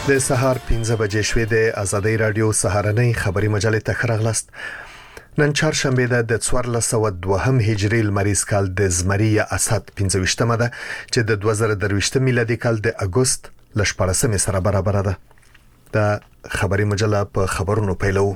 د سهار 15 بجې شوې د آزادۍ رادیو سهارنۍ خبري مجلې ته خراغلاست. نن چهارشنبه ده د 1402 هجري لمریز کال د زمري یا اسد 15مه ده چې د 2023 میلادي کال د اگست ل 14 سره برابر ده. د خبري مجله په خبرونو پیلو.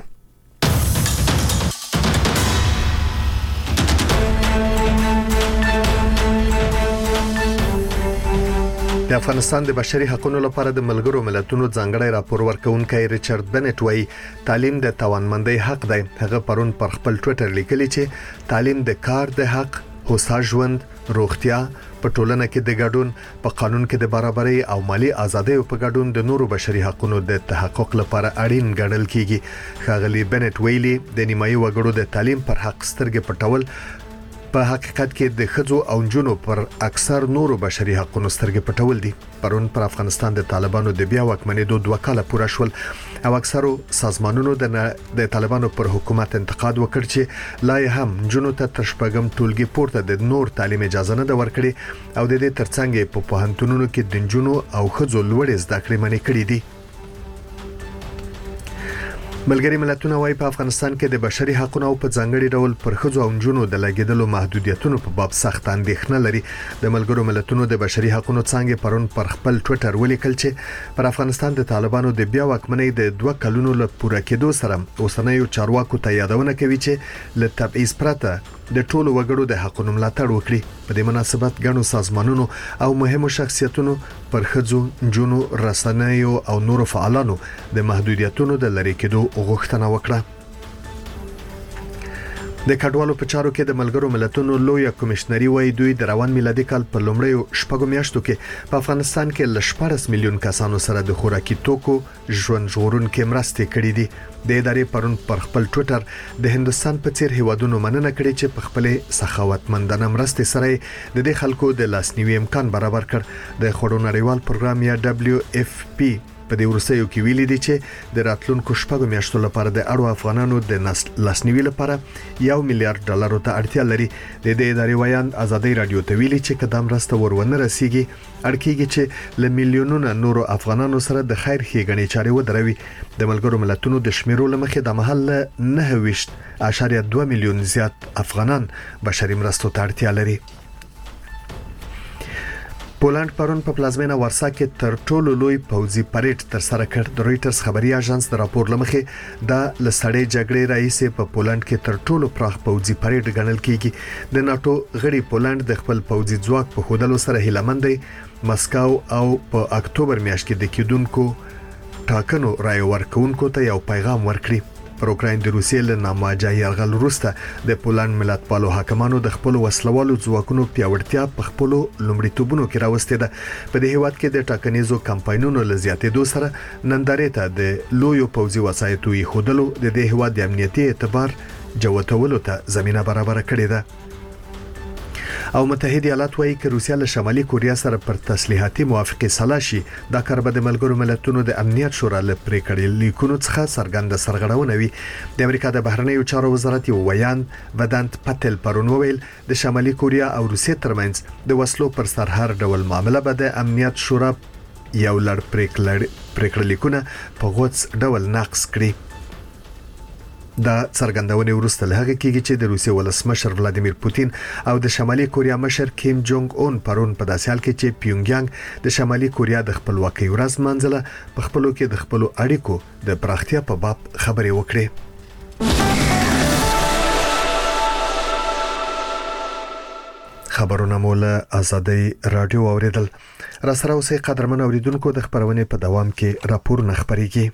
د افغانستان د بشري حقوقو لپاره د ملګرو ملتونو ځانګړی راپور ورکونکي ریچارډ بنټ وایي تعلیم د توانمندۍ حق دی. هغه پرون پر خپل ټوئیټر لیکلی چې تعلیم د کار د حق، هوسا ژوند، روغتیا، په ټولنه کې د ګډون، په قانون کې د برابرۍ او مالی ازادۍ په ګډون د نورو بشري حقوقو د تحقق لپاره اړین ګڼل کیږي. ښاغلي بنټ ویلي د نیمایي وګړو د تعلیم پر حق سترګې پټول په حقیقت کې د خځو او نجونو پر اکثر نورو بشري حقوقو سترګې پټول دي. پرون پر افغانستان د طالبانو د بیا واکمنېدو 2 کاله پوره شول او اکثرو سازمانونو د طالبانو پر حکومت انتقاد وکړ چې لا هم نجونو ته تشپګم ټولګي پورته د نور تعلیم اجازه نه ورکړي او د دې ترڅنګ په پوهنتونونو کې د نجونو او خځو لوړې زده کړې منې کړې دي. ملګری ملتونه وايي په افغانستان کې د بشري حقوقو او په ځانګړي ډول پر ښځو او نجونو د لګیدلو محدودیتونو په باب سخت اندېښنه لري. د ملګرو ملتونو د بشري حقوقو څنګه پرون پر خپل ټوئیټر ولیکل چې پر افغانستان د طالبانو د بیا واکمنۍ د 2 کلونو له پوره کېدو سره اوسنیو چارواکو ته یادونه کوي چې له تبعیض پرته د ټولو وګړو د حقوقو ملاتړ وکړي. په دې مناسبت ګڼو سازمانونو او مهمو شخصیتونو پر ښځو، نجونو، رسنیو او نورو فعالانو د محدودیتونو د لری کېدو غوښتنه وکړه. د کډوالو په چارو کې د ملګرو ملتونو لوی کمشنري وایي دوی د روان میلادي کال په لومړیو شپږو میاشتو کې په افغانستان کې ل 14 میلیون کسانو سره د خوراکي توکو ژوند ژغورونکو مرستې کړې دي. د ادارې پرون پر خپل ټوئیټر د هندستان په څیر هیوادونو مننه کړې چې په خپل سخاوتمندانه مرستې سره د دې خلکو د لاسنیوي امکان برابر کړ. د خړو نړیوال پروګرام یا WFP په دې ورسېو کې ویلي دي چې د راتلونکو شپږو میاشتو لپاره د اړو افغانانو د لاسنیوي لپاره $1 میلیارډ ته اړتیا لري. د دې ادارې ویان آزادۍ رادیو ته ویلي چې قدم راسته ورونه رسیږي اړکیږي چې ل میلیونونو نورو افغانانو سره د خیر ښېګڼې چارې ودروي. د ملګرو ملتونو د شمیرو لمخې د محل 9.2 میلیون زیات افغانان بشري مرستو ته اړتیا لري. پولند پرون په پلازمینه ورسا کې تر ټولو لوی پوځي پریډ تر سره کړ. د رويټرز خبري اژانس د راپور لمخې دا لسړې جګړې رئیس په پولند کې تر ټولو پراخ پوځي پریډ ګڼل کیږي. د ناتو غړي پولند د خپل پوځي ځواک په خودلو سره هیلمند دی. مسکو او په اکتوبر میاشت کې د کېدونکو ټاکنو رای ورکونکو ته یو پیغام ورکړي. پر اوکراین د روسیې له ناماجه یرغل وروسته د پولند ملتپالو حاکمانو د خپل وسلوالو ځواکونو پیاوړتیا په خپل لومړیتوبونو کې راوستې ده. په دې هیواد کې د ټاکنیزو کمپاینونو لزیاتېدو سره نندارې ته د لویو پوځي وسایطو یې خودلو د دې هیواد د امنیتي اعتبار جوتولو ته زمينه برابر کړې ده. او متحده ایالات وايي چې روسیا له شمالي کوریا سره پر تسلیحاتي موافقه سلا شي. دا کار به د ملګرو ملتونو د امنیت شورا له پریکړې لیکونو څخه څرګنده سرغړونه وي. د امریکا د بهرنیو چارو وزارت یو ویان ودانت پټل پرون ویل د شمالي کوریا او روسیې ترمنځ د وسلو پر سر هر ډول معاملې به د امنیت شورا یو لړ پریکړې لیکونه په غوڅ ډول نقض کړي. دا څرګندونه ورسته له هغه کېږي چې د روسیې ولسمشر ولادیمیر پوتین او د شمالي کوریا مشر کیم جونګ اون پرون په داسې حال کې چې پیونګیانګ د شمالي کوریا د خپلواکۍ ورځ منځله په خپلو کې د خپلو اړیکو د پراختیا په باب خبرې وکړي. خبرونه مول آزادۍ رادیو اوریدل. را سره اوسې قدرمن اوریدونکو د خبرونې په دوام کې راپورونه خبريږي.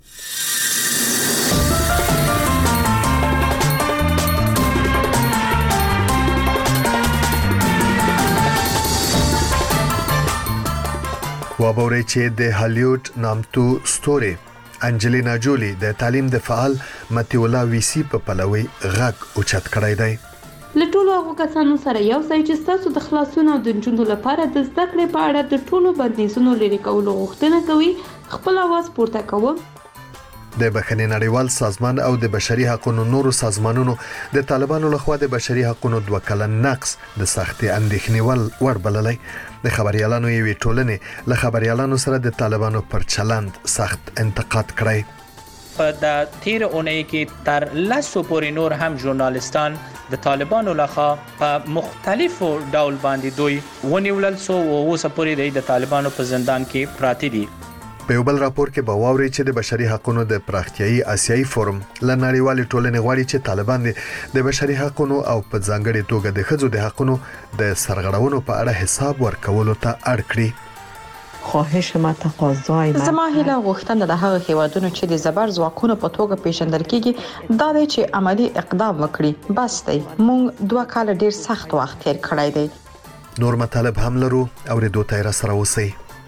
وابوري چې د هالیوډ نامتو ستوري انجلینا جولی د تعلیم د فعال متیولا ویسی په پلوي غږ اوچت کړی دی. لټولو هغه کسانو سره یو ځای چې تاسو د خلاصون او د جنونو لپاره د زده کړې په اړه د ټولو بندیزونو لري کولو غوښتنه کوي خپل आवाज پورته کوم. د بخښنې نړیوال سازمان او د بشري حقوقو نورو سازمانونو د طالبانو لخوا د بشري حقوقو 2 کلن نقص د سختي اندېښنې ور بللی. د خبريالانو یوې ټولنې له خبريالانو سره د طالبانو پر چلند سخت انتقاد کړی. په د تیر اونۍ کې تر 10 پورې نور هم ژورنالستان د طالبانو لخوا په مختلفو ډول باندې دوی ونیولل سو او اوس پورې د طالبانو په زندان کې پراته دي. په یو بل راپور کې به واوري چې د بشري حقوقو د پراختیایي آسیایي فورم له نړیوالې ټولنې غواړي چې طالبان د بشري حقوقو او په ځانګړي توګه د ښځو د حقوقو د سرغړونو په اړه حساب ورکولو ته اړ کړي. خواهش ما تقاضای ما زما هیله غوښتنه د هغه هیوادونو چې د زبر ځواکونو په توګه پیژندل کیږي دا دی چې عملی اقدام وکړي. بس دی مونږ 2 کال ډیر سخت وخت تیر کړی دی. نور مطالب هم لرو او ردو تیر سره اوسئ.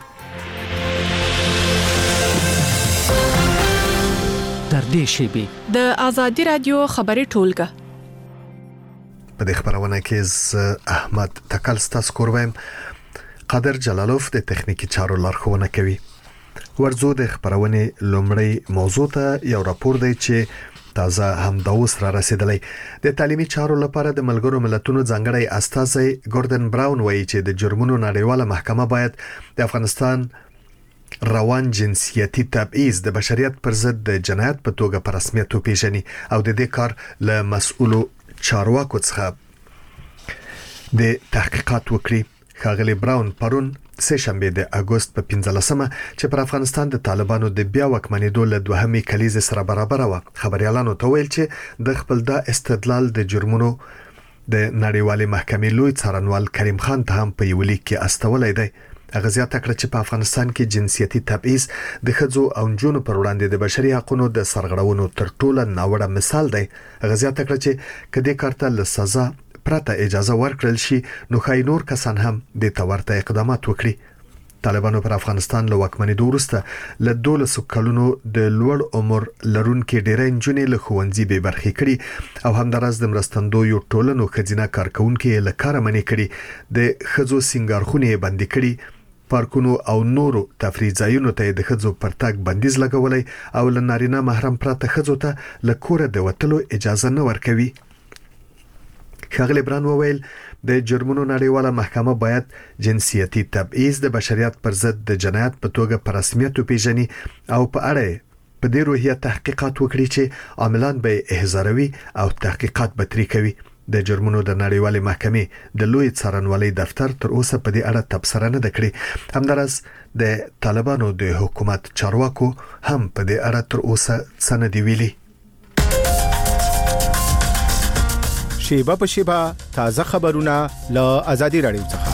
در دې شیبه د ازادي رادیو خبري ټولګه په دې خبرونه کې احمد تکل ستاسو کوروایم. قادر جلالوف د تخنیکی چارو لارښوونه کوي. ورزو د خبرونې لومړی موضوع ته یو راپور دی چې تازه هم د اوس را رسیدلی. د تعلیمي چارو لپاره د ملګرو ملتونو ځانګړی استازی ګوردن براون وایي چې د جرمونو نړیواله محکمه باید د افغانستان روان جنسیتي تبعیض د بشریت پر ضد د جنایت په توګه په رسمیت وپیژني او د دې کار له مسؤلو چارواکو څخه د تحقیقات وکړي. ښاغلی براون پرون سه شنبه د اگست په 15مه چې پر افغانستان د طالبانو د بیا واکمنېدو له دوهمې کلیزې سره برابر و خبريالانو ته ویل چې د خپل د استدلال د جرمونو د نړیوالې محکمې لوی څارنوال کریم خان ته هم په یو لیک کې استولای دی. هغه زیاته کړه چې په افغانستان کې جنسیتي تبعیض د ښځو او نجونو پر وړاندې د بشري حقوقو د سرغړونو تر ټولو ناوړه مثال دی. هغه زیاته کړه چې کدي کارته له سزا پرته اجازه ورکړل شي نو خای نور کسان هم د تورته اقدامات وکړي. طالبانو پر افغانستان له واکمنېدو وروسته له 12 کلونو د لوړ عمر لرونکو ډېرې نجونې له ښوونځي به برخې کړي او همدارس د مرستندویو ټولنو خزینه کارکونکو له کار منې کړي. د خزو سنگارخونه باندې کړي. پارکونو او نورو تفریح ځایونو ته د خزو پرتګ بندیز لګولای او له نارینه محرم پرته خزو ته له کور د وټلو اجازه نه ورکوي. ښاغلی بران وویل د جرمونو نړیواله محکمه باید جنسیتي تبعیض د بشریت پر ضد د جنایت په توګه په رسمیت وپیژني او په اړه په دې روحیه تحقیقات وکړي چې عاملان به احضاروي او تحقیقات به ترې کوي. د جرمونو د نړیوالې محکمې د لوی څارنوالۍ دفتر تر اوسه په دې اړه تبصره نه کړې. همدارس د طالبانو د حکومت چارواکو هم په دې اړه تر اوسه څه نه دی ویلي. شیبه په شیبه تازه خبرونه له ازادي رادیو څخه.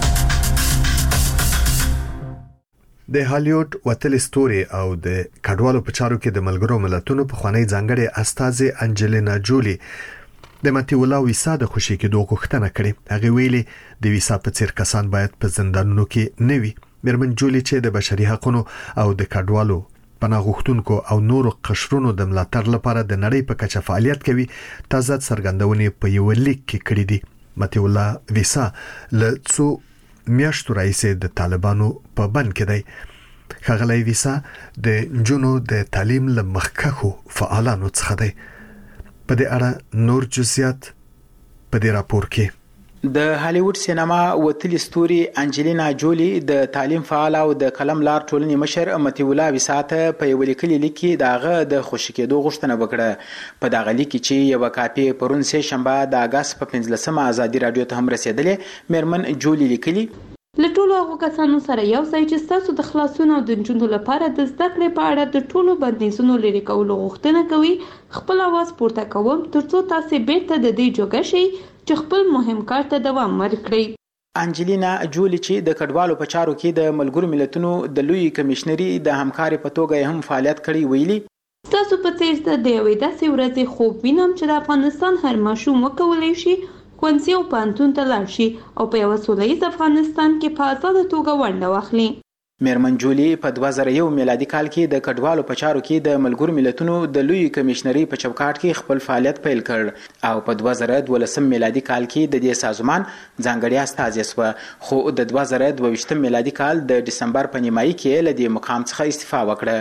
د هالیوډ وتل ستوري او د کډوالو په چارو کې د ملګرو ملتونو په خوانی ځانګړي استازي انجلینا جولی د ماتیولا ویسا د خوشی کېدو غوښتنه کړې. هغه ویلي د ویسا په څیر کسان باید په زندانونو کې نه وي. مرمن جولی چې د بشري حقوقو او د کډوالو پناه غوښتونکو او نورو قشرونو د ملاتړ لپاره د نړۍ په کچه فعالیت کوي تازه څرګندونې په یو لیک کې کړې دي. ماتیولا ویسا له څو میاشتو راځي د طالبانو په بند کې دی. ښاغلی ویسا د جنو د تعلیم له مخکښو فعالانو څخه دی. په دې اړه نور جزئیات په دې راپور کې. د هالیوډ سینما وتلی ستوري انجلینا جولی د تعلیم فعال او د قلم لار ټولنې مشر ماتیولا ویساته په یو لیکلي لیک کې داغه د خوشی کېدو غوښتنه وکړه. په داغه لیک چې یو کاپی پرون سه شنبه د اگست په 15مه ازادي رادیو ته هم رسیدلې. مرمن جولی لیکلي له ټولو هغو کسانو سره یو ځای چې ستاسو د خلاصون او د نجونو لپاره د زده کړې په اړه د ټولو بندیزونو لرې کولو غوښتنه کوي خپل اواز پورته کوم ترڅو تاسو بیرته د دې جوګه شئ چې خپل مهم کار ته دوام ورکړي. انجلینا جولی چې د کډوالو په چارو کې د ملګرو ملتونو د لوی کمشنري د همکاري په توګه هم فعالیت کړی ویلي تاسو په څیر د یوې داسې ورځې خوب وینم چې د افغانستان هر ماشوم وکولای شي ښوونځي او پوهنتون ته لاړ شي او په یوه سوله ییز افغانستان کې په ازاده توګه ونډه واخلي. میرمن جولی په 2001 میلادي کال کې د کډوالو په چارو کې د ملګرو ملتونو د لوی کمشنري په چوکاټ کې خپل فعالیت پیل کړ او په 2012 میلادي کال کې د دې سازمان ځانګړی استازی شو. خو د 2022 میلادي کال د دسمبر په نیمایي کې له دې مقام څخه استعفا وکړه.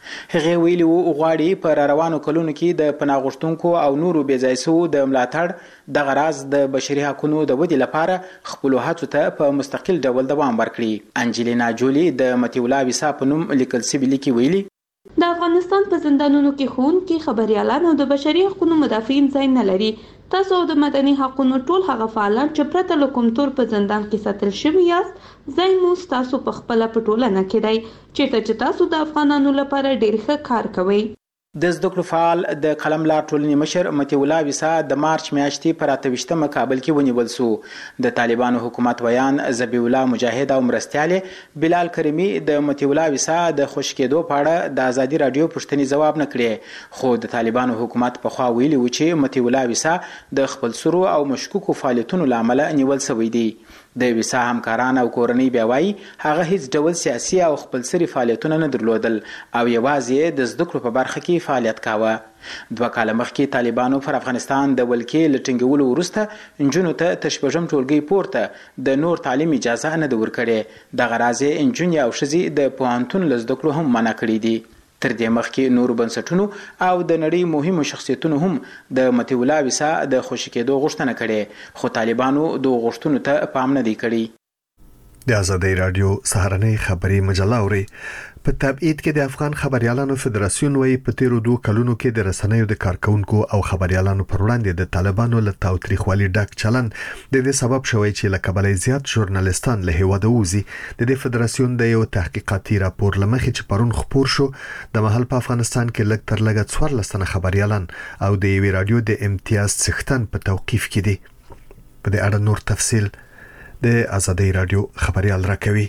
هغه ویلي وو غواړي په روانو کلونو کې د پناه غوښتونکو او نورو بېځایسو د ملاتړ د غراز د بشري حقوقو د ودې لپاره خپل هڅو ته په مستقل ډول دوام ورکړي. انجلینا جولی د متیولا ویسا په نوم لیکل شوی لیکي ویلي د افغانستان په زندانونو کې ښوونکي خبريالان او د بشري حقوقو مدافعین ځای نه لري. تاسو د مدني حقوقو ټول هغه فعالان چې پرته له کوم تور په زندان کې ساتل شوي یاست ځای مو تاسو په خپل په ټولنه کې دی چې تاسو د افغانانو لپاره ډیر ښه کار کوئ. د زده کړو فعال د قلم لار ټولنې مشر متیولا ویسا د مارچ میاشتې پر 28 کابل کې ونیول شو. د طالبانو حکومت ویان ذبیح الله مجاهد او مرستيال بلال کریمی د متیولا ویسا د خوشکېدو په اړه د ازادي رادیو پوښتنې ځواب نه کړي، خو د طالبانو حکومت په خوا ویلي و چې متیولا ویسا د خپل سرو او مشکوکو فعالیتونو لامل نیول شوی دی. د ویسا همکاران او کورنۍ بیا وایي هغه هیڅ ډول سیاسي او خپلسري فعالیتونه نه درلودل او یوازې د زده کړو په برخه کې فعالیت کاوه. 2 کاله مخکې طالبانو پر افغانستان د ولکې له ټینګولو وروسته نجونو ته تشبژم ټولګي پورته د نور تعلیم اجازه نه ده ورکړې. دغه راز یې نجونې او ښځې د پوهنتون له زده کړو هم منع کړي دي. تر دې مخکې نورو بنسټونو او د نړۍ مهمو شخصیتونو هم د متیولا ویسا د خوشی کېدو غوښتنه کړې، خو طالبانو د غوښتنو ته پام نه دی کړی. د ازادي رادیو سهارنۍ خبري مجله اوري. په تبعید کې د افغان خبريالانو فدراسیون وایي په تیرو 2 کلونو کې د رسنیو د کارکونکو او خبريالانو پر وړاندې د طالبانو له تاوتریخوالي ډک چلن د دې سبب شوی چې لکه بلې زیات ژورنالستان له هیواده وځي. د دې فدراسیون د یو تحقیقاتي راپور لمخې چې پرون خپور شو د محل په افغانستان کې لږ تر لږه 14 تنه خبريالان او د یوې رادیو د امتیاز څښتن په توقیف کې دي. په دې اړه نور تفصیل د ازادي رادیو خبريال راکوي.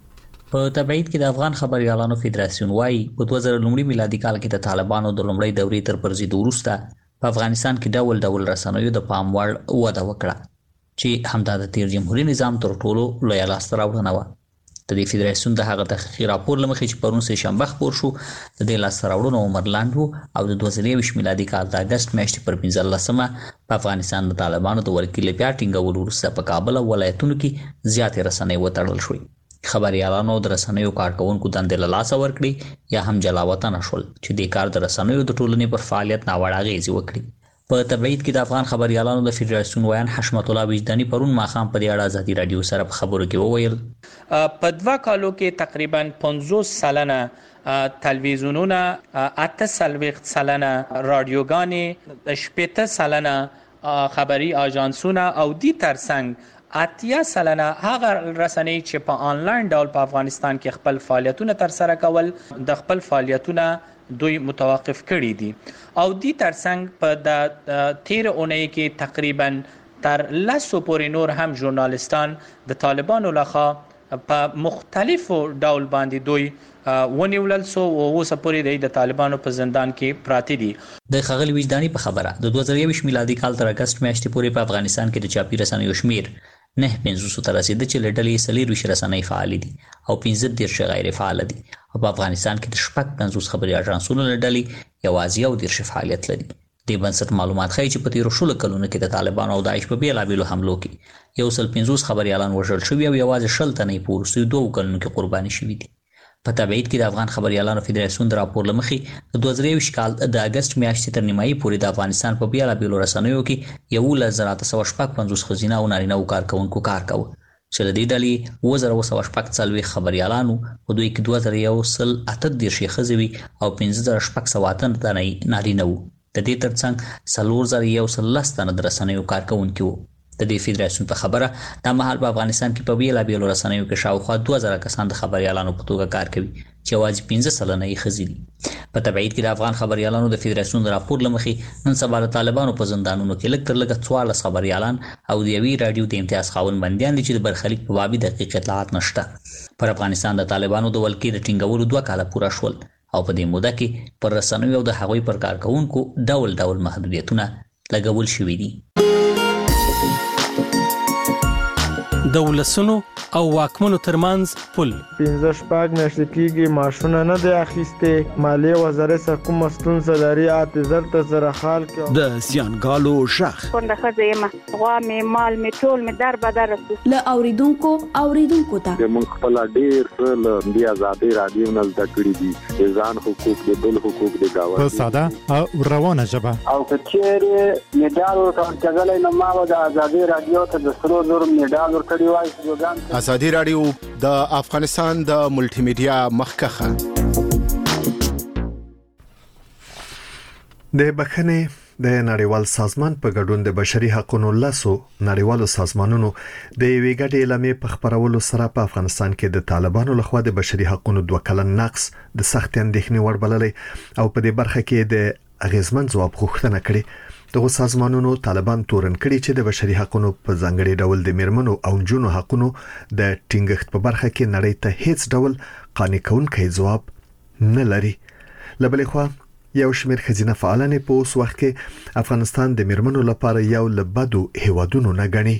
په تبعید کې د افغان خبريالانو فدراسیون وايي په 2000 میلادي کال کې د طالبانو د لومړۍ دورې تر پرځېدو وروسته په افغانستان کې ډول رسنیو د پام وړ وده وکړه چې همدا د تیر جمهوریت نظام تر ټولو لوی لاسته راوړنه و. د دې فدراسیون د هغه تحقیقي راپور لمخې چې پرون سه شنبه خبر شو د دې لاسته راوړنو عمر لاندو او د 2023 میلادي کال د اگست میاشتې پر 15مه په افغانستان د طالبانو د ورکیل بیا ټینګولو وروسته په کابل او ولایتونو کې زیاتې رسنۍ وتړل شوې. خبريالانو د رسنیو کارکونکو دندې له لاسه ورکړي یا هم جلاوطن شول چې د کار د رسنیو د ټولنې پر فعالیت ناوړه اغیزې وکړي. په تبعید کې د افغان خبريالانو د فدراسیون ویان حشمت الله وجداني پرون ماخام په اړه ازادي رادیو سره په خبرو کې وویل په 2 کالو کې تقریبا 50% تلویزیونونه 8% رادیوګانې 70% خبري آژانسونه او دی ترڅنګ 80% هغه رسنۍ چې په آنلاین ډول په افغانستان کې خپل فعالیتونه تر سره کول د خپل فعالیتونه دوی متوقف کړي دي او دی ترڅنګ په د تیر اونۍ کې تقریبا تر 10 پورې نور هم ژورنالستان د طالبانو لخوا په مختلفو ډول باندې دوی ونیولل سو او اوس پورې د طالبانو په زندان کې پراته دي. د خغل وجداني په خبره د 2023 میلادي کال تر اگست میاشتې پورې په افغانستان کې د چاپی رسنیو شمیر 950 ته رسیدي چې لړلې سلیروش رسنۍ فعال دي او 15 غیر فعال دي او په افغانستان کې د شپږ 50 خبري اژانسونو لړلې یوازې یو 10 فعالیت لري. د بنسټ معلومات ښیي چې په تیرو شلو کلونو کې د طالبانو او داعش په بیلابیلو حملو کې 150 خبريالان وژل شوي او یوازې 10 تنې په وروستیو 2 کلونو کې قرباني شوي دي. په تبعید کې د افغان خبريالانو فدراسیون د راپور لمخې د 2023 کال د اگست میاشتې تر نیمایي پورې د افغانستان په بیلابیلو رسنیو کې 1950 خزینه او نارینه کارکونکو کار کاوه چې د دې ډلې 1940 خبريالانو په دوی کې 2138 ښځې او 15600 تنه نارینه وو. د دې ترڅنګ 4110 تنه د رسنیو کارکونکو وو. د دې فدراسیون په خبره د مهال په افغانستان کې په بیلابیلو رسنیو کې شاوخوا 2000 کسان د خبريالانو په توګه کار کوي چې یوازې 15 سلنه یې ښځې دي. په تبعید کې د افغان خبريالانو د فدراسیون د راپور لمخې نن سبا د طالبانو په زندانونو کې لږ تر لږه 14 خبريالان او د یوې رادیو د امتیاز خاوند بندیان دي چې د برخلیک په بابي دقیق اطلاعات نشته. پر افغانستان د طالبانو د ولکې د ټینګولو 2 کاله پوره شول او په دې موده کې پر رسنیو او د هغوی پر کارکونکو ډول محدودیتونه لګول شوي دي. د ولسونو او واکمنو ترمنځ پل 15 میاشتې کېږي ماشونه نه دی اخیسته مالیه وزارت سره کوم ستونزه لري اعتذار ته سره حال کې د سیانګالو شخ څنګه خزه ما غوا می مال می ټول می در بدر ل اوریدونکو ته موږ خپل ډیر ل دی آزادي رادیو نه زده کړی دي ځان حقوق د بل حقوق د گاوه په ساده او روانه ژبه او کچېره میډال ورکړل نو ما د آزادي رادیو ته د سرو زر میډال ورکړی وای. آزادي رادیو د افغانستان د ملټي میډیا مخکخه د بخنه د نړیوال سازمان په ګډون د بشري حقوقو لاسو نړیوالو سازمانونو د یوې ګډې اعلامیې په خبرولو سره په افغانستان کې د طالبانو لخوا د بشري حقوقو 2 کلن نقص د سخت اندېښنې وړ بللې او په دې برخه کې د اغیزمن ځواب غوښتنه کړې. دغه سازمانونو طالبان تورن کړي چې د بشري حقوقو په ځانګړي ډول د میرمنو او جنونو حقوقو د ټینګښت په برخه کې نړۍ ته هیڅ ډول قانع کوونکی ځواب نه لري. لبلې خو یو شمېر خزینه فعالانه په اوس وخت کې افغانستان د میرمنو لپاره یو لبدو هیوادونو نه غني.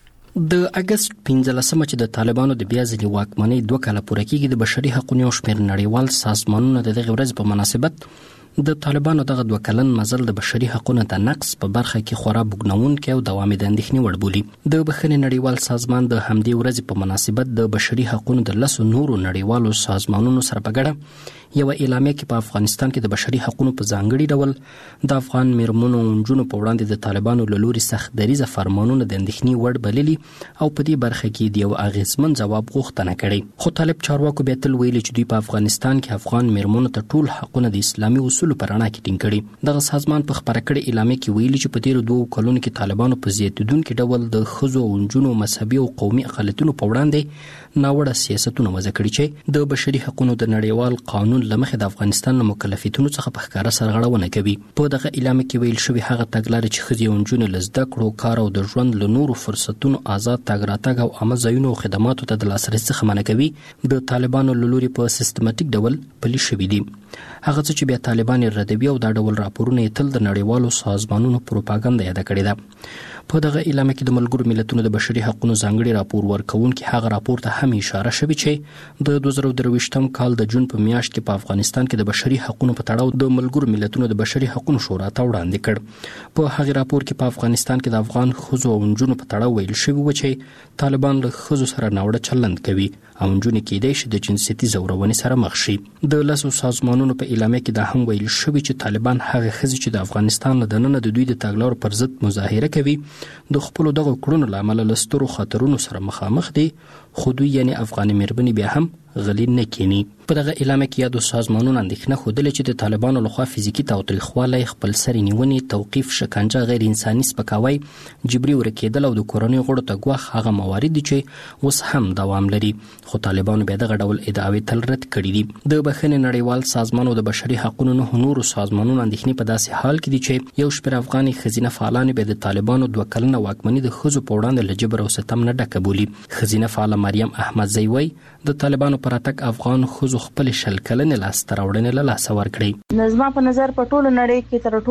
د اگست 15 چې د طالبانو د بیا ځلې واکمنۍ 2 کاله پوره کېږي د بشري حقوقو یو شمېر نړیوال سازمانونو د دغه ورځ په مناسبت د طالبانو دغه 2 کلن مزل د بشري حقوقو د نقص په برخه کې خورا بګنونکې او دوامي د اندېښنې وړ بولي. د بخښنې نړیوال سازمان د همدې ورځې په مناسبت د بشري حقوقو د لسو نورو نړیوالو سازمانونو سره په ګډه یو اعلامیه کې په افغانستان کې د بشري حقوقو په ځانګړي ډول د افغان میرمنو او نجونو په وړاندې د طالبانو له لوري سخت دریزه فرمانونه د اندېښنې وړ بللي او په دې برخه کې د یو اغیزمن ځواب غوښتنه کړې. خو طالب چارواکو بیا تل ویلي چې دوی په افغانستان کې افغان میرمنو ته ټول حقونه د اسلامي اصولو په رڼا کې ټینګ کړي. دغه سازمان په خبره کړې اعلامیه کې ویلي چې په تیر 2 کلونو کې طالبانو په زیاتیدونکو ډول د ښځو او نجونو مذهبي او قومي اقلیتونو په وړاندې ناوړه سیاستونه وضع کړي چې د بشري حقوقو د نړیوال قانون لمخې د افغانستان له مکلفیتونو څخه په ښکاره سرغړونه کوي. په دغه اعلامیه کې ویل شوی هغه تګلارې چې ښځې او نجونې له زده کړو کار او د ژوند له نورو فرصتونو آزاد تګ راتګ او عامه ځایونو او خدماتو ته د لاسرسي څخه منع کوي د طالبانو له لوري په سیستماتیک ډول پلي شوي دي. هغه څه چې بیا طالبان ردوي او دا ډول راپورونه تل د نړیوالو سازمانونو پروپاګاندا یاد کړې ده. په دغه اعلامیه کې د ملګرو ملتونو د بشري حقوقو ځانګړي راپور ورکونکي هغه راپور ته هم اشاره شوې چې د 2023م کال د جون په میاشت کې په افغانستان کې د بشري حقوقو په تړاو د ملګرو ملتونو د بشري حقوقو شورا ته وړاندې کړ. په هغه راپور کې په افغانستان کې د افغان ښځو او نجونو په تړاو ویل شوی و چې طالبان له ښځو سره ناوړه چلند کوي او نجونې کېدای شي د جنسيتي زورونې سره مخ شي. د لاسو سازمانونو په اعلامیه کې دا هم ویل شوی چې طالبان هغه ښځې چې د افغانستان له دننه د دوی د تګلارو پر ضد مظاهره کوي د خپل دغه کړنو لامل له سترو خطرونو سره مخامخ دي، خو دوی یعنی افغان میرمنې بیا هم غلی نه کینی. په دغه اعلامیه کې یادو سازمانونو اندېښنه ښودلې چې د طالبانو لخوا فزیکي تاوتریخوالی، خپل سرې نیونې، توقیف، شکنجه، غیر انساني سپکاوی، جبري ورکېدل او د کورنۍ غړو ته ګواښ هغه موارد دي چې اوس هم دوام لري. خو طالبانو بیا دغه ډول ادعاوې تل رد کړي دي. د بخښنې نړیوال سازمان او د بشري حقوقو نورو سازمانونو اندېښنې په داسې حال کې دي چې یو شمېر افغاني ښځینه فعالان بیا د طالبانو 2 کلنه واکمني د ښځو په وړاندې له جبر او ستم نه ډکه بولي. ښځینه فعاله مریم احمدزی وایي د طالبانو پر اتک افغان ښځو خپل شل کلنې لاسته راوړنې له لاسه ورکړې. زما په نظر په ټولو نړۍ کې تر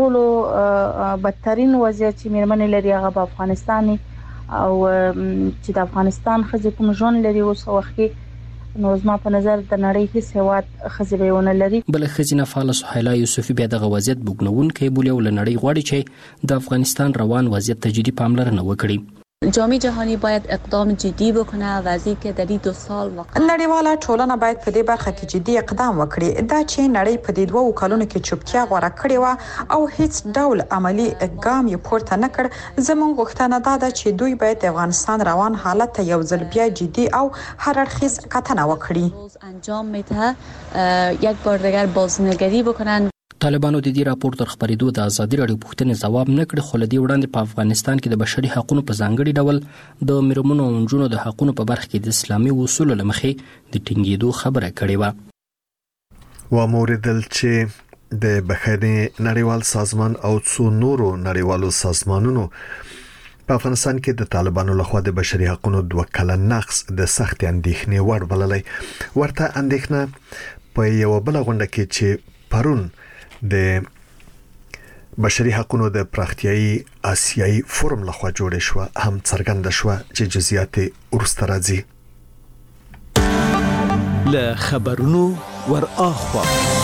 ټولو بدترین وضعیت چې میرمنې لري هغه په افغانستان او چې د افغانستان ښځې کوم ژوند لري اوس وخت کې نو زما په نظر د نړۍ هیڅ هیواد ښځې به ونه لري. بل ښځینه فعاله سهیلا یوسفي بیا دغه وضعیت بوږنوونکی بولي او له نړۍ غواړي چې د افغانستان روان وضعیت ته جدي پاملرنه وکړي. جامعه جهانی باید اقدام جدی بکنه وضعی که در این 2 سال نړیواله ټولنه باید په دې برخه کې جدي اقدام وکړي. دا چې نړۍ په دې 2 کلونو کې چوپتیا غوړه کړې و او هیڅ ډول عملی ګام یې پورته نه کړ. زموږ غوښتنه دا ده چې دوی باید د افغانستان روان حالت ته یو ځل بیا جدي او هر اړخیز کتنه وکړي. انجام میده یک بار دیگر بازنگری بکنن. طالبانو د دې راپور تر خبرېدو د ازادي راډیو پوښتنې ځواب نه کړ، خو له دې وړاندې په افغانستان کې د بشري حقوقو په ځانګړي ډول د میرمنو او نجونو د حقوقو په برخه کې د اسلامي اصولو له مخې د ټینګېدو خبره کړې و. وموردل چې د بخښنې نړیوال سازمان او څو نورو نړیوالو سازمانونو په افغانستان کې د طالبانو لخوا د بشري حقوقو 2 کلن نقص د سخت اندېښنې وړ بللې. ورته اندېښنه په یو بل غونډه کې چې پرون د بشري حقوقو د پراختیایي آسیایي فورم لخوا جوړ شو هم څرګند شو چې جزئیات ورسته راځي. له خبرونو ور اخوا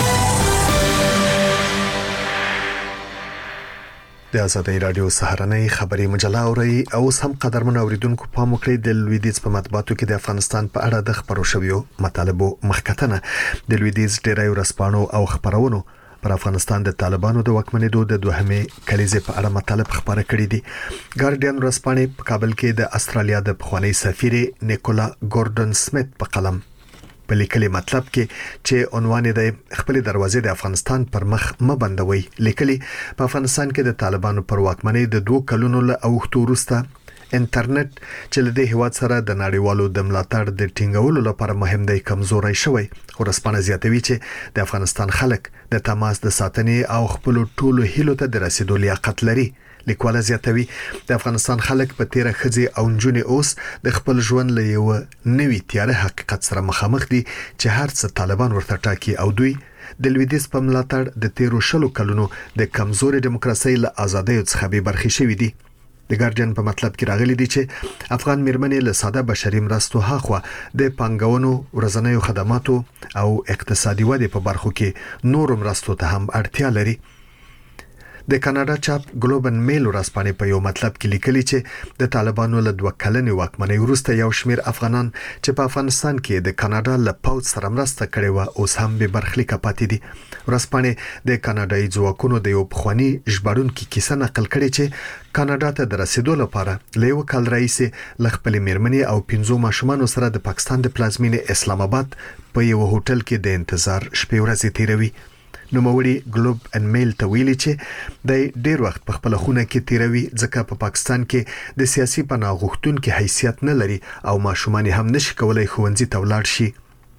د آزادۍ رادیو سهارنۍ خبري مجله اوري او هم قدرمن اوریدونکو په موکړې د لویدیز په مطبوعاتو کې د افغانستان په اړه د خبرو شویو مطالبو مخکتنه د لویدیز ډیری ورسپانو او خبرونو پر افغانستان د طالبانو د واکمنېدو د دوهمې کلیزې په اړه مطالب خبره کړې دي. ګارډین ورسپانې په کابل کې د استرالیا د پخوانی سفیر نیکولا ګوردن سمیت په قلم په لیکلي مطلب کې چې عنوان د خپل دروازې د افغانستان پر مخ مبندوي لیکلي په افغانستان کې د طالبانو پر واکمنۍ د 2 کلونو له اوختو وروسته انټرنیټ چې له دې هیواد سره د نړیوالو د ملاتړ د ټینګولو لپاره مهم دی کمزوري شوی. ورسپانه زیاتوي چې د افغانستان خلک د تماس د ساتنې او خپل ټولو هیلو ته د رسیدو لیاقت لري. لیکواله زیاتوي د افغانستان خلک په تیره خزي او نجونې اوس د خپل ژوند له یو نوي تیاره حقیقت سره مخامخ دي چې هر څه طالبان ورته ټاکي او دوی د لویدیز په ملاتړ د 13 کلونو د کمزوري دیموکراسي له ازادۍ څخه به برخې شوې دي. د ګارډین په مطلب کې راغلي دي چې افغان میرمنې له ساده بشري مرستو هاخوا د پانګونو ورځنیو خدماتو او اقتصادي ودې په برخو کې نور مرستو ته هم اړتیا لري. د کاناډا چاپ ګلوبل میل ورځپاڼې په یو مطلب کې لیکلي چې د طالبانو له 2 کلنې واکمنۍ وروسته یو شمېر افغانان چې په افغانستان کې د کاناډا له پوځ سره مرسته کړې و اوس هم به برخلیک پاتې دي. ورځپاڼې د کاناډایي ځواکونو د یو پخوانی ژباړونکو کیسه نقل کړي چې کاناډا ته د رسیدو لپاره له یو کال راهیسې ل خپل میرمنې او 15 ماشومان سره د پاکستان د پلازمینې اسلام آباد په یو هوټل کې د انتظار شپې ورځې تیروي. نوموړي ګلوب ان میل ته ویلي چې د ډیر وخت په خپل خونه کې تیروي ځکه په پاکستان کې د سیاسي پناه غوښتونکو حیثیت نه لري او ماشومان هم نشي کولای ښوونځي ته ولاړ شي.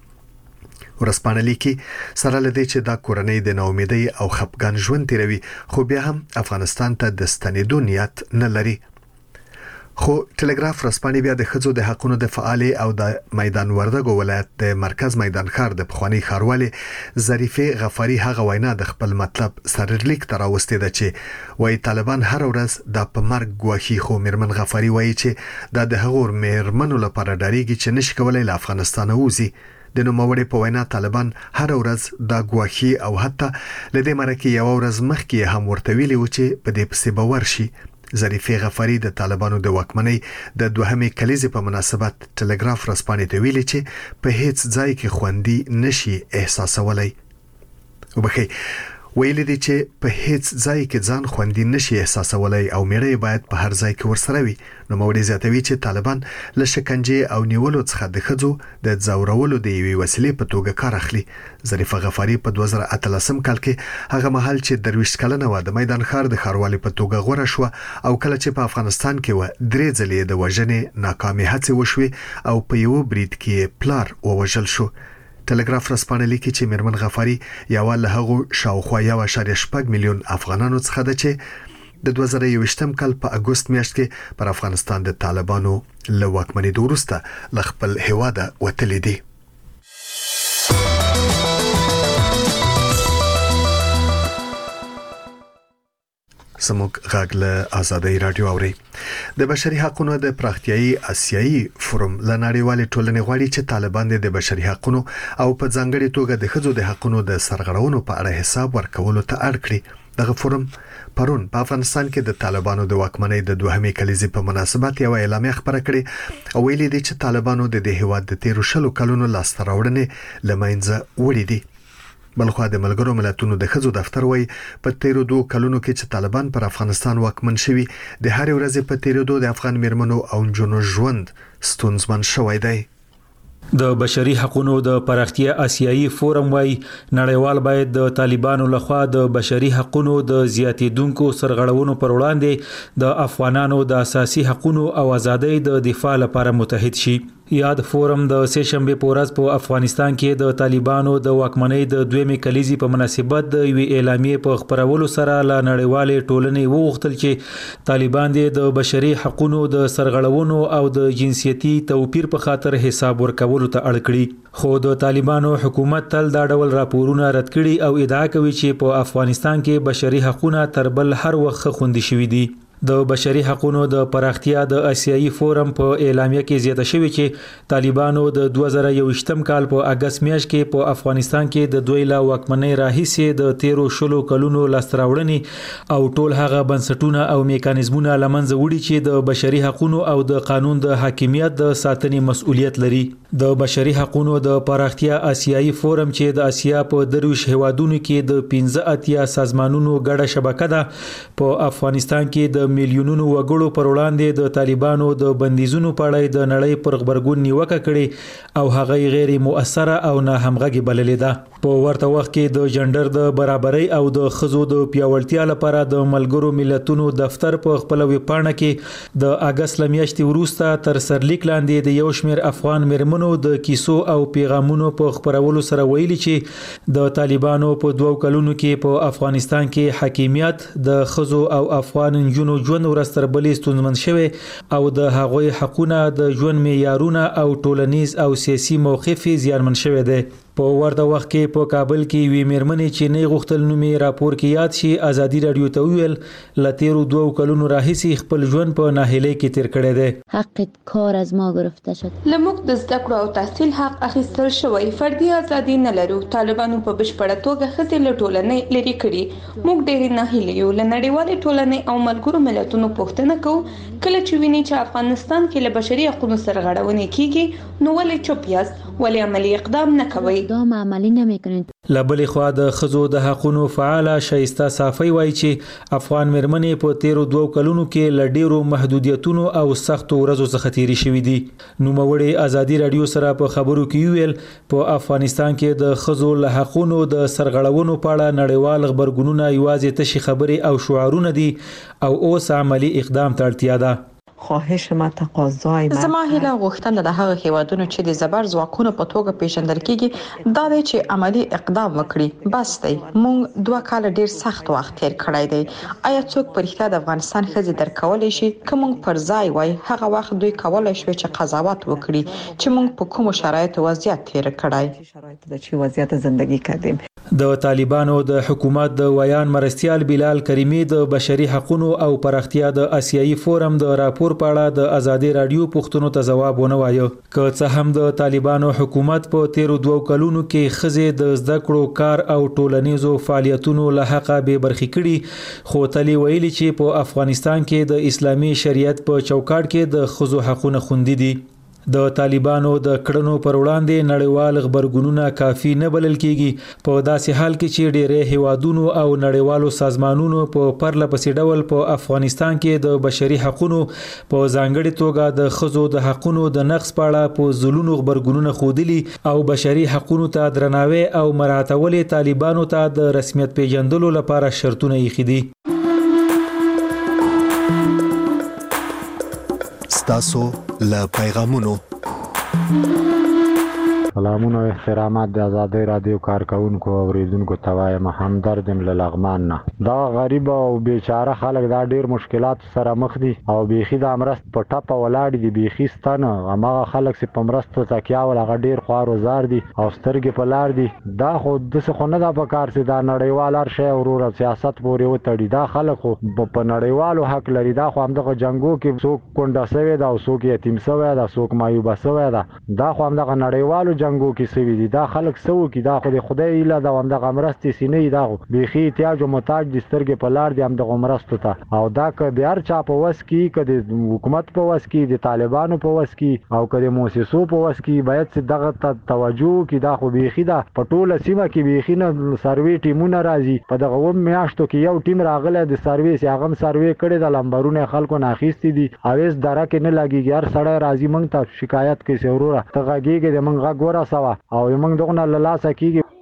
ورسپانه لیکي سره لدې چې دا کورنۍ د ناامیدۍ او خپګان ژوند تیروي خو بیا هم افغانستان ته د ستنېدو نیت نه لري. خو ټلګراف رسپانې بیا د خځو د حقوقو د فعال او د میدان وردګو ولایت د مرکز میدان ښار د پخوانی ښاروالي ظریفه غفاری هغه وینا د خپل مطلب سرلیک تر اوسته ده چې وای طالبان هر ورځ د پمرګ غواخي خو میرمن غفاری وایي چې د هغور میرمنو لپاره ډاریږي چې نشي کولای له افغانستان ووزي. د نوموړي په وینا طالبان هر ورځ د غواخي او حتی لدې مرکه یو ورځ مخکې هم ورته ویلي و چې په دې پسې باور شي. ظریفه غفاری د طالبانو د واکمنۍ د دوهمې کلیزې په مناسبت ټلګراف رسپانې ته ویلي چې په هیڅ ځای کې خوندي نشي احساسولای. وبخي ویلي دي چې په هیڅ ځای کې ځان خوندي نشي احساسولای او میړه باید په هر ځای کې ورسره وي. نو موږ زیاتوي چې طالبان له شکنجه او نیولو څخه د خځو د ځورولو د یوې وسیلې په توګه کار اخلي. ظریفه غفاری په 2013 کال کې هغه مهال چې درویش کلنه و د میدان ښار د ښاروالۍ په توګه غوړه شو او کله چې په افغانستان کې و درې ځلې د وژنې ناکامې هڅې وشوي او په یو برید کې پلار ووژل شو. ټلګراف رسپانه لیکي چې میرمن غفاری یو له هغو شاوخوا 1.8 میلیون افغانانو څخه ده چې د 2021 کال په اگست میاشت کې پر افغانستان د طالبانو له واکمنۍ وروسته ل خپل هیواده وتلي دي. سموږ غاګله آزادۍ رادیو اوري. د بشري حقوقو د پراختیایي آسیایي فورم لنړیوالې ټولنې غواړي چې طالبان د بشري حقوقو او په ځانګړي توګه د خځو د حقوقو د سرغړونو په اړه حساب ورکولو ته اړ کړي. دغه فورم پرون په افغانستان کې د طالبانو د واکمنۍ د دوهمې کلیزې په مناسبت یو اعلامیه خبره کړې او ویلي دي چې طالبانو د دې هیواد د 13 کلونو لاسته راوړنې لمنځه وړي دي. بلخو د ملګرو ملتونو د خځو دفتر وای په 13 کلونو کې چې طالبان پر افغانستان واکمن شوي د هر ورځې په 13 د افغان میرمنو او جنو ژوند ستونزمن شوی دی. د بشري حقوقو د پراختیا آسیایي فورم وايي نړیوال باید د طالبانو لخوا د بشري حقوقو د زیاتیدونکو سرغړونو پر وړاندې د افغانانو د اساسي حقوقو او ازادۍ د دفاع لپاره متحد شي. یاد فورم د سهشنبه پورز په افغانستان کې د طالبانو د واکمنۍ د دویمې کلیزې په مناسبت د یوې اعلامیې په خبرولو سره له نړیوالې ټولنې وغوښتل چې طالبان د بشري حقوقو د سرغړونو او د جنسيتي توپیر په خاطر حساب ورکولو ته اړ کړي، خو د طالبانو حکومت تل دا ډول راپورونه رد کړي او ادعا کوي چې په افغانستان کې بشري حقوقونه تر بل هر وخت خوندي شوي دي. د بشري حقوقو د پراختیا د آسیایي فورم په اعلامیه کې زیاته شوی چې طالبانو د 2021م کال په اگست میاشت کې په افغانستان کې د دوی لا واکمنۍ راهیسې د 13 کلونو لاستراوړنې او ټول هغه بنسټونه او میکانیزمونه لمنځه وړي چې د بشري حقوقو او د قانون د حاکمیت د ساتنې مسؤلیت لري. د بشري حقوقو د پراختیا آسیایي فورم چې د آسیا په درویش هیوادونو کې د 15 سازمانونو ګډه شبکه ده، په افغانستان کې د میلیونونو وګړو پر وړاندې د طالبانو د بندیزونو په اړه د نړۍ پر غبرګون نیوکه کړې او هغه غیر مؤثره او نه همغږي بللې ده. په ورته وخت کې د جندر د برابرۍ او د ښځو د پیاوړتیا لپاره د ملګرو ملتونو دفتر په خپل ویبپاڼه کې د اگست میاشتې وروسته تر سرلیک لاندې د یو شمېر افغان میرمنو د کیسو او پیغامونو په خبرولو سره ویلي چې د طالبانو په 2 کلونو کې په افغانستان کې حاکمیت د ښځو او افغان نجونو ژوند ورستر بلې ستونزمن شوی او د هغوی حقوقونه د ژوند معیارونه او ټولنیز او سیاسي موقف زیانمن شوی دی. په ورته وخت کې په کابل کې وی میرمنې چې نه غوښتل نومي راپور کې یاد شي ازادي رادیو ته ویل لتیرو 2 کلونو راهیسې خپل ژوند په ناهیلۍ کې تیر کړی دی. حق کار از ما گرفته شد. لموږ د زده کړو او تحصیل حق اخیستل شوی فردي ازادي نه لرو. طالبانو په بشپړه توګه ښځې له ټولنې لرې کړي. موږ ډېر ناهیلي یو. له نړیوالې ټولنې او ملګرو ملتونو پوښتنه کوو کله چې ویني چې افغانستان کې له بشري حقوقو سرغړونې کیږي نو ولې چوپ یاست؟ ولې عملی اقدام نه کوئ؟ عملی نمیکنید. لبلې خوا د ښځو د حقوقو فعال شایسته صافی وایي چې افغان میرمنې په 2 کلونو کې ل ډیرو محدودیتونو او سختو ورځو څخه تیری شوې دي. نوموړي ازادي رادیو سره په خبرو کې ویل په افغانستان کې د ښځو له حقوقو د سرغړونو په اړه نړیوال خبرګونونه یوازې تشي خبرې او شعارونه دي او اوس عملی اقدام ته اړتیا ده. خواهش ما تقاضای ما زما هیله غوښتنه د هغه هیوادونو چې د زبر ځواکونو په توګه پیژندل کیږي دا دی چې عملی اقدام وکړي. بس دی مونږ 2 کال ډیر سخت وخت تیر کړی دی. آیا څوک په رښتیا د افغانستان ښځې درکولای شي که مونږ پر ځای وای هغه وخت دوی کولای شي چې قضاوت وکړي چې مونږ په کوم شرایط وضعیت تیر کړای شرایط د چی وضعیت زندگی کردیم. د طالبانو د حکومت د ویان مرستیال بلال کریمی د بشري حقوقو او پراختیا د آسیایي فورم د راپور په اړه د ازادي رادیو پوښتنو ته ځواب ونه وایو. که څه هم د طالبانو حکومت په 2 کلونو کې ښځې د زده کړو کار او ټولنیزو فعالیتونو له حقه به برخې کړي خو تلی ویلي چې په افغانستان کې د اسلامي شریعت په چوکاټ کې د ښځو حقوقونه خوندي دي. د طالبانو د کړنو پر وړاندې نړیوال خبرګونونه کافي نه بلل کیږي په داسې حال کې چې ډېری هیوادونو او نړیوالو سازمانونو په پرله پسې ډول په افغانستان کې د بشري حقوقو په ځانګړي توګه د ښځو د حقوقو د نقض په اړه په ځلونو خبرګونونه خودلی او بشري حقوقو ته درناوی او مراعاتول طالبانو ته د رسمیت پیژندلو لپاره شرطونه ایښي دي. ستاسو له پیغامونو سلامونه او احترامات د آزادۍ رادیو کارکونکو او اوریدونکو ته وایم همدرد له لغمان نه. دا غریب او بیچاره خلک دا ډیر مشکلات سره مخ دي او بیخي د امرست په ټاپه ولاړ دي. بیخي ستنه هغه خلک چې په مرستو تکیا ول هغه ډیر خوار وزار دي او سترګې په لار دي. دا خو د څه خو نه دا په کار چې دا نړیوال هر شی ورور سیاست پورې وتړي. دا خلک خو په نړیوالو حق لري. دا خو همدغه جنگو کې څوک کونډه شوی دا او څوک یتیم شوی دا څوک مایوبه شوی دا خو همدغه نړیوالو جنگو کې سوي دي. دا خلک سو کې دا خو د خدای اله دا همدغه مرستې سینې دا بیخي احتیاج او محتاج دي. سترګې په لار دي همدغه مرستو ته او دا که د هر چا په وس کې که د حکومت په وس کې د طالبانو په وس کې او که د موسسو په وس کې باید چې دغه توجه کې دا خو بیخي دا په ټوله سیمه کې بیخي نه سروي ټیمونه راځي. په دغه و میاشتو کې یو ټیم راغله د سروي هغه سروي کړي د لمبرونه خلکو نه اخیستي دي. اوس دره کې نه لګيږي. هر سړی راځي مونږ ته شکایت کوي چې وروره ته غږیږي د مونږ غږ ورسوه او موږ دغه له لاسه کیږي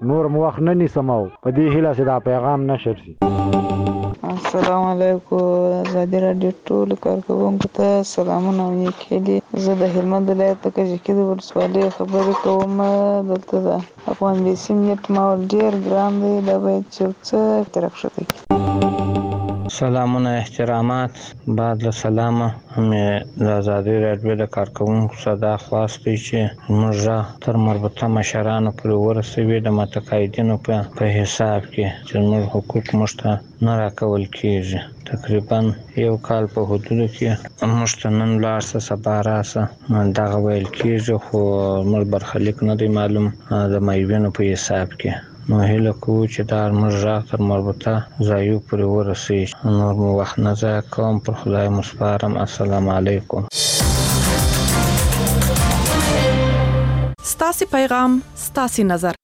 نور مو وخت نه نیسم او په دې هیله چې دا پیغام نشر شي. السلام علیکم ازادي رادیو ټول کارکونکو ته سلامونه او نیکهیلي. زه د هلمند ولایت د کجکي د ولسوالۍ خبرې کوم. دلته د افغان بیسیم نیټ ماحول ډیر ګران دی، دا باید چې څه ترخصه کړي. سلامونه احترامات بعد له سلامه مې د ازادي رادیو د کارکونکو صدا خواست دی چې موږ تر مربوطه مشرانو پورې ورسوي د متقاعدینو په حساب کې چې موږ حقوق موږ ته نه راکول کیږي. تقریبا یو کال په حدودو کې موږ ته نن لاړ څه سبا راسه دغه ویل کیږي، خو موږ برخلیک نه دی معلوم د مایوینو په حساب کې. نو هیله کوو چې دا موږ راغ تر مربوطه ځایو پورې ورسوي. نور مو وخت نه ضایع کوم، پر خدای مو سپارم. السلام علیکم. ستاسو پیغام ستاسو نظر.